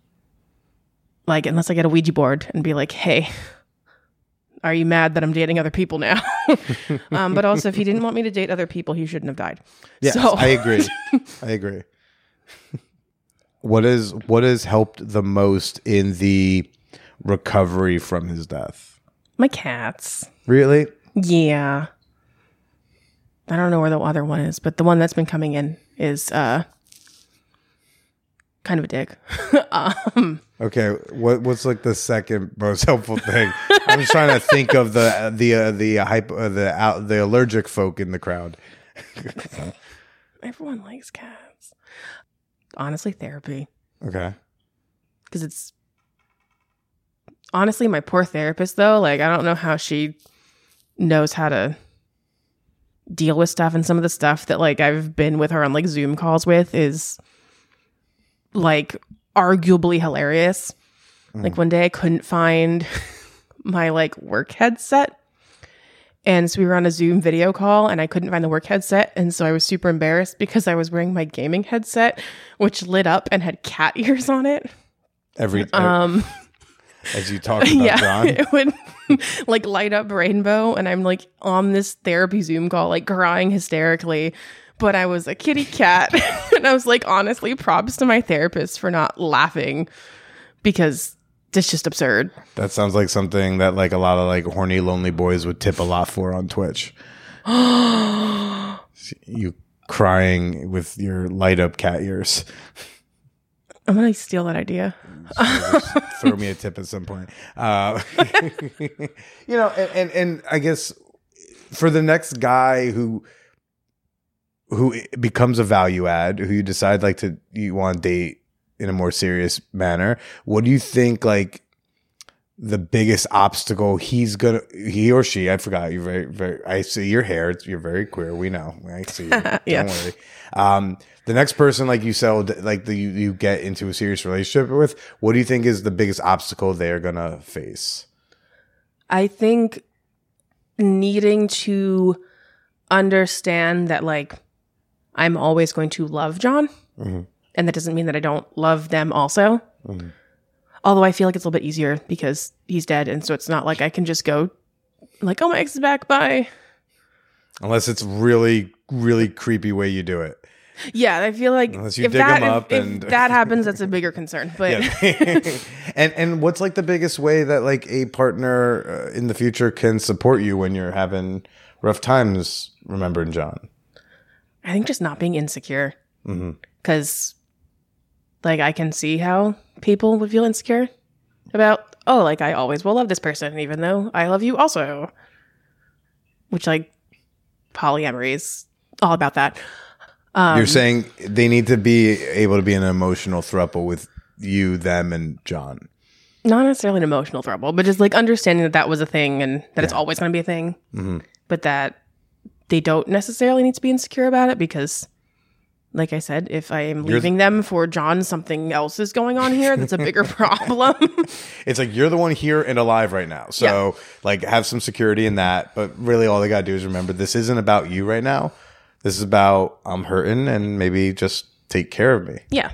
like, unless I get a Ouija board and be like, hey, are you mad that I'm dating other people now? But also, if he didn't want me to date other people, he shouldn't have died. Yes, so. I agree. What has helped the most in the recovery from his death? My cats. Really? Yeah. I don't know where the other one is, but the one that's been coming in is kind of a dick. Okay, what's like the second most helpful thing? I'm just trying to think of the allergic folk in the crowd. Everyone likes cats. Honestly, therapy. Okay. Because it's honestly my poor therapist though. Like I don't know how she knows how to deal with stuff, and some of the stuff that like I've been with her on like Zoom calls with is like arguably hilarious. Like one day I couldn't find my like work headset, and so we were on a Zoom video call and I couldn't find the work headset, and so I was super embarrassed because I was wearing my gaming headset which lit up and had cat ears on it. As you talked about John, it would like light up rainbow, and I'm like on this therapy Zoom call like crying hysterically. But I was a kitty cat. And I was like, honestly, props to my therapist for not laughing because it's just absurd. That sounds like something that like a lot of like horny, lonely boys would tip a lot for on Twitch. You crying with your light up cat ears. I'm going to steal that idea. Throw me a tip at some point. And I guess for the next guy who becomes a value add, who you decide you want to date in a more serious manner, what do you think, like, the biggest obstacle he or she, I forgot, you're very, very, I see your hair, you're very queer, we know, I see you, Yeah. don't worry. The next person, like you said, like you get into a serious relationship with, what do you think is the biggest obstacle they're gonna face? I think needing to understand that, like, I'm always going to love John. Mm-hmm. And that doesn't mean that I don't love them also. Mm-hmm. Although I feel like it's a little bit easier because he's dead. And so it's not like I can just go like, oh, my ex is back, bye. Unless it's really, really creepy way you do it. Yeah, I feel like Unless you if dig that, him up if and- that happens, that's a bigger concern. But Yeah. and what's like the biggest way that like a partner in the future can support you when you're having rough times remembering John? I think just not being insecure. Mm-hmm. Because, like, I can see how people would feel insecure about, oh, like, I always will love this person, even though I love you also. Which, like, polyamory is all about that. You're saying they need to be able to be an emotional throuple with you, them, and John. Not necessarily an emotional throuble, but just, like, understanding that that was a thing and that it's always going to be a thing. Mm-hmm. But that they don't necessarily need to be insecure about it because, like I said, if I am leaving them for John, something else is going on here that's a bigger problem. It's like you're the one here and alive right now. So like have some security in that. But really all they got to do is remember this isn't about you right now. This is about I'm hurting and maybe just take care of me. Yeah.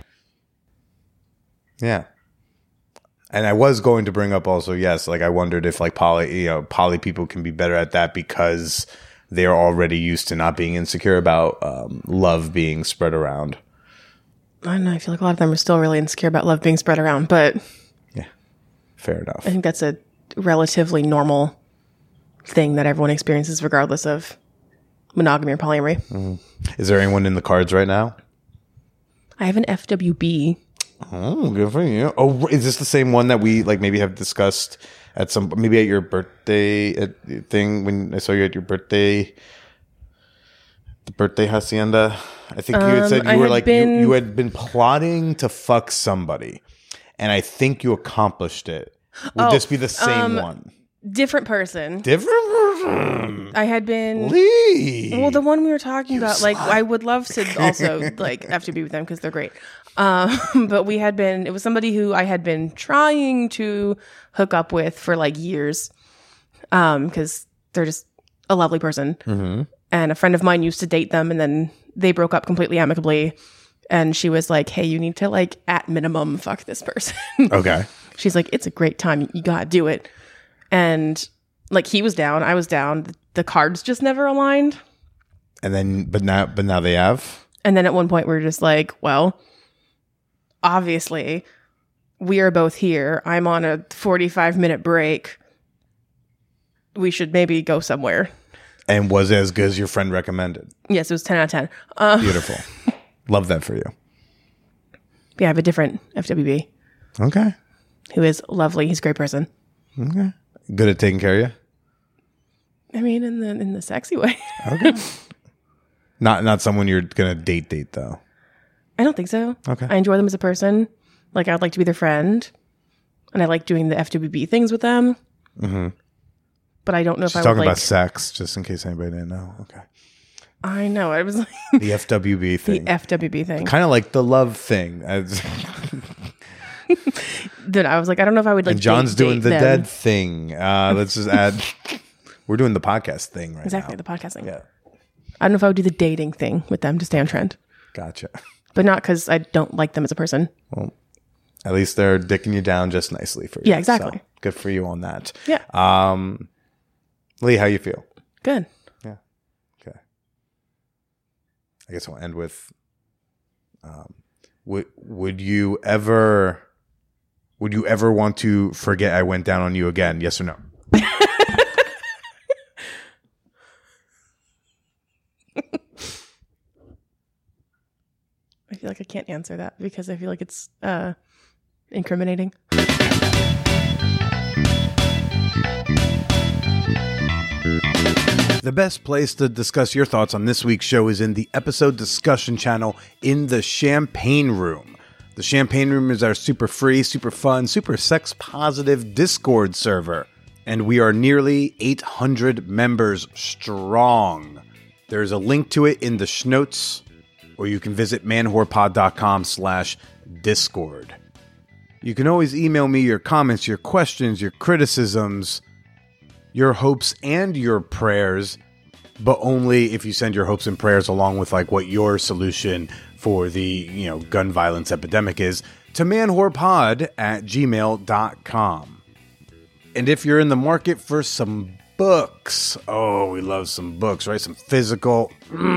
Yeah. And I was going to bring up also, yes, like I wondered if like poly people can be better at that because they're already used to not being insecure about love being spread around. I don't know. I feel like a lot of them are still really insecure about love being spread around, but Yeah, fair enough. I think that's a relatively normal thing that everyone experiences regardless of monogamy or polyamory. Is there anyone in the cards right now? I have an FWB. Oh, good for you. Oh, is this the same one that we like maybe have discussed at maybe at your birthday thing when I saw you at your birthday, the birthday hacienda? I think you had said you were like you had been plotting to fuck somebody, and I think you accomplished it. Would this be the same one? Different person. Different person. I had been... Lee. Well, the one we were talking about, like, I would love to also, like, FWB with them because they're great. But we had been... It was somebody who I had been trying to hook up with for, like, years because they're just a lovely person. Mm-hmm. And a friend of mine used to date them, and then they broke up completely amicably. And she was like, hey, you need to, like, at minimum, fuck this person. Okay. She's like, it's a great time. You gotta do it. And, like, he was down. I was down. The cards just never aligned. And then, but now they have. And then at one point, we were just like, well, obviously, we are both here. I'm on a 45-minute break. We should maybe go somewhere. And was it as good as your friend recommended? Yes, it was 10 out of 10. Beautiful. Love that for you. Yeah, I have a different FWB Okay. who is lovely. He's a great person. Okay. Good at taking care of you? I mean, in the sexy way. Okay. Not someone you're gonna date though. I don't think so. Okay. I enjoy them as a person. Like, I would like to be their friend. And I like doing the FWB things with them. Mm-hmm. But I don't know if She's I would talking like... about sex, just in case anybody didn't know. Okay. I know. I was like... The FWB thing. The FWB thing. Kind of like the love thing. Then I was like, I don't know if I would like. And John's date doing the them. dead thing. Let's just add. We're doing the podcast thing right Exactly, now. the podcasting. Yeah. I don't know if I would do the dating thing with them to stay on trend, Gotcha. but not because I don't like them as a person. Well, at least they're dicking you down just nicely for you. Yeah, exactly. So, good for you on that. Yeah. Lee, how you feel? Good. Yeah. Okay. I guess we'll end with, would you ever want to forget I went down on you again? Yes or no? I feel like I can't answer that because I feel like it's incriminating. The best place to discuss your thoughts on this week's show is in the episode discussion channel in the Champagne Room. The Champagne Room is our super free, super fun, super sex positive Discord server. And we are nearly 800 members strong. There's a link to it in the schnotes, or you can visit manwhorepod.com/Discord. You can always email me your comments, your questions, your criticisms, your hopes and your prayers, but only if you send your hopes and prayers along with like what your solution for the, gun violence epidemic is, to manwhorepod@gmail.com. And if you're in the market for some books, oh, we love some books, right? Some physical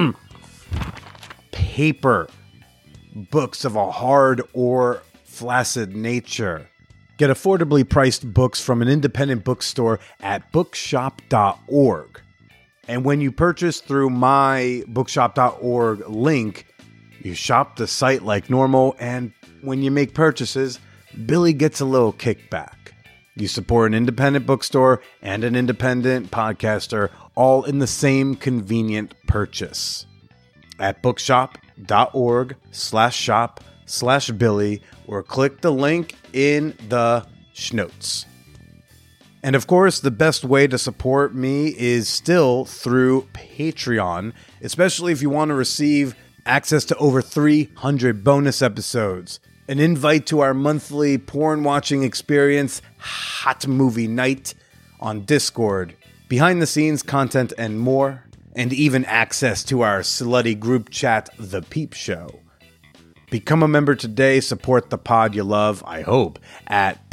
paper books of a hard or flaccid nature. Get affordably priced books from an independent bookstore at bookshop.org. And when you purchase through my bookshop.org link, you shop the site like normal, and when you make purchases, Billy gets a little kickback. You support an independent bookstore and an independent podcaster, all in the same convenient purchase. At bookshop.org/shop/Billy, or click the link in the schnotes. And of course, the best way to support me is still through Patreon, especially if you want to receive access to over 300 bonus episodes, an invite to our monthly porn watching experience, Hot Movie Night, on Discord, behind the scenes content and more, and even access to our slutty group chat, The Peep Show. Become a member today, support the pod you love, I hope, at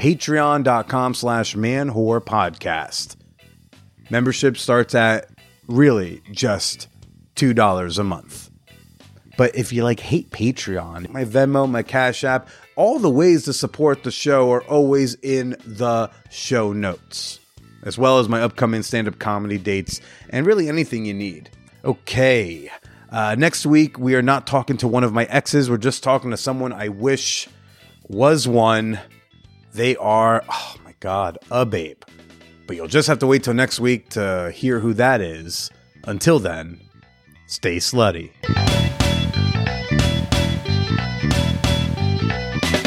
patreon.com/manwhorepodcast. Membership starts at really just $2 a month. But if you hate Patreon, my Venmo, my Cash App, all the ways to support the show are always in the show notes, as well as my upcoming stand-up comedy dates and really anything you need. Okay, next week we are not talking to one of my exes. We're just talking to someone I wish was one. They are, oh my God, a babe. But you'll just have to wait till next week to hear who that is. Until then, stay slutty.